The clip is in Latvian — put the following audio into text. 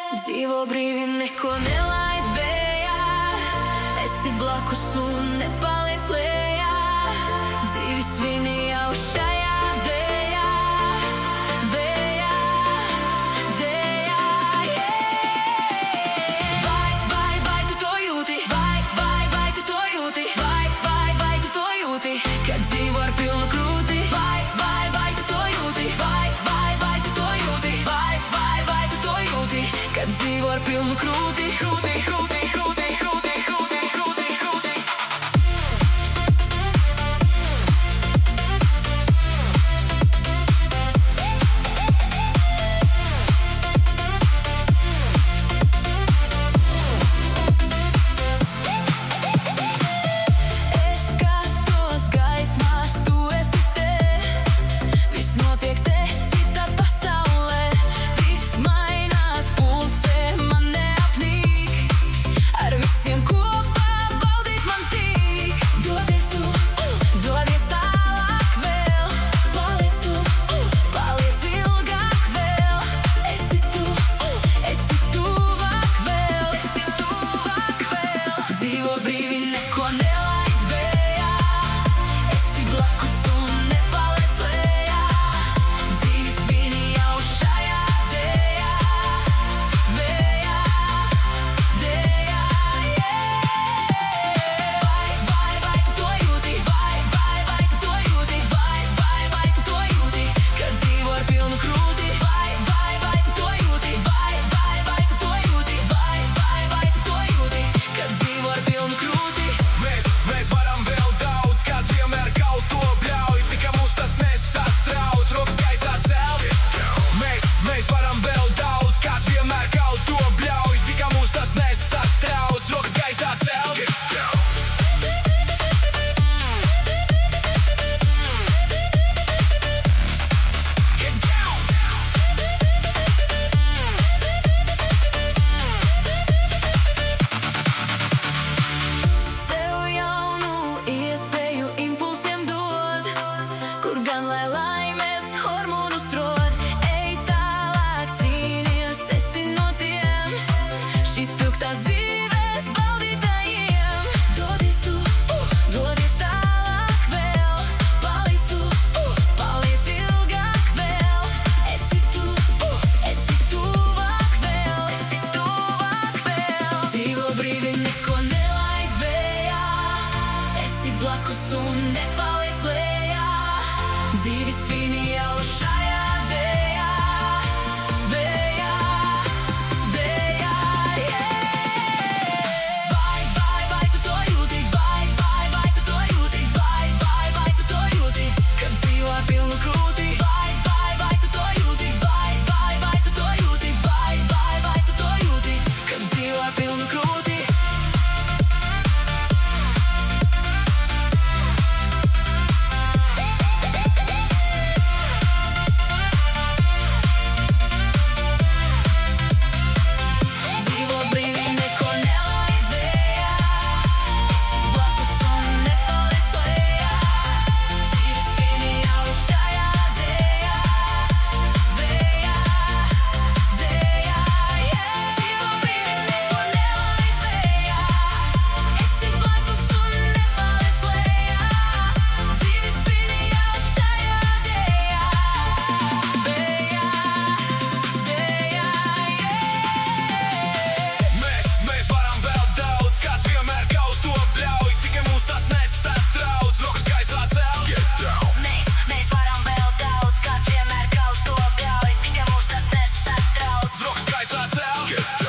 Dzīvo brīvi, neko nelaid vējā, esi blakus un nepaliec lejā. Dzīvi svini jau šajā dejā, vējā, dejā, yeah. Vai tu to jūti? Vai tu to jūti? Vai tu to jūti? Kad dzīvo ar pilnu krūti. Vai tu to jūti? Vai tu to jūti? Vai tu to jūti? Kad dzīvo ar pilnu krūti. Blakus un nepaliec lejā, dzīvi svini jau šajā dejā, vējā, dejā, yeah. Vai tu to jūti? Vai tu to jūti? Vai tu to jūti? Kad dzīvo ar pilnu krūti. Vai tu to jūti? Vai tu to jūti? Vai tu to jūti? Kad dzīvo ar pilnu krūti. Get down.